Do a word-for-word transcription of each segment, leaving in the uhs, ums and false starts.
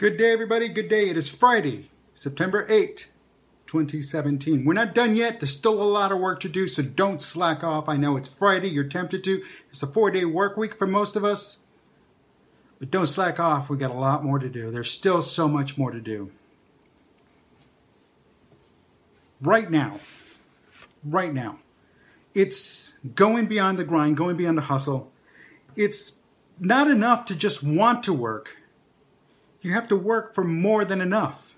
Good day, everybody. Good day. It is Friday, September eighth, twenty seventeen. We're not done yet. There's still a lot of work to do, so don't slack off. I know it's Friday. You're tempted to. It's a four-day work week for most of us. But don't slack off. We got a lot more to do. There's still so much more to do. Right now, right now, it's going beyond the grind, going beyond the hustle. It's not enough to just want to work. You have to work for more than enough.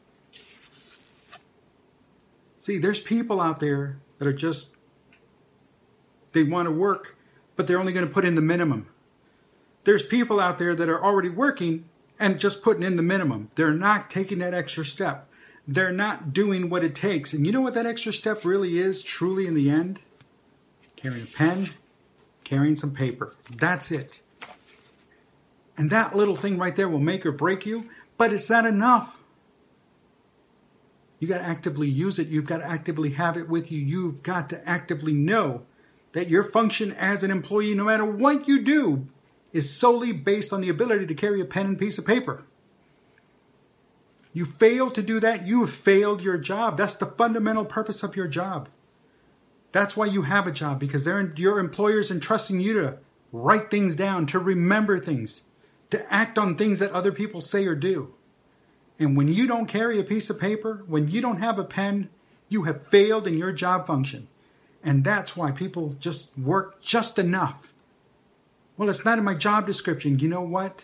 See, there's people out there that are just, they want to work, but they're only going to put in the minimum. There's people out there that are already working and just putting in the minimum. They're not taking that extra step. They're not doing what it takes. And you know what that extra step really is, truly in the end? Carrying a pen, carrying some paper. That's it. And that little thing right there will make or break you, but it's not enough. You got to actively use it. You've got to actively have it with you. You've got to actively know that your function as an employee, no matter what you do, is solely based on the ability to carry a pen and piece of paper. You fail to do that, you have failed your job. That's the fundamental purpose of your job. That's why you have a job, because they're, your employer's entrusting you to write things down, to remember things, to act on things that other people say or do. And when you don't carry a piece of paper, when you don't have a pen, you have failed in your job function. And that's why people just work just enough. Well, it's not in my job description. You know what?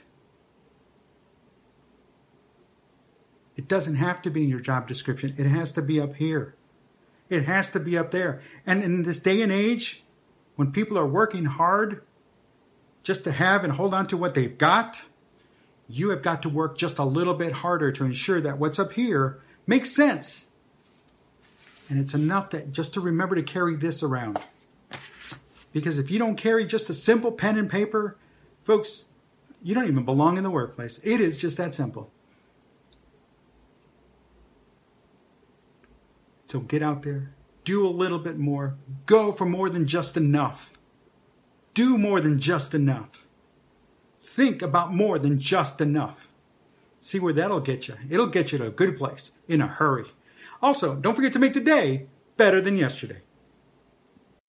It doesn't have to be in your job description. It has to be up here. It has to be up there. And in this day and age, when people are working hard just to have and hold on to what they've got, you have got to work just a little bit harder to ensure that what's up here makes sense. And it's enough that just to remember to carry this around. Because if you don't carry just a simple pen and paper, folks, you don't even belong in the workplace. It is just that simple. So get out there, do a little bit more, go for more than just enough. Do more than just enough. Think about more than just enough. See where that'll get you. It'll get you to a good place in a hurry. Also, don't forget to make today better than yesterday.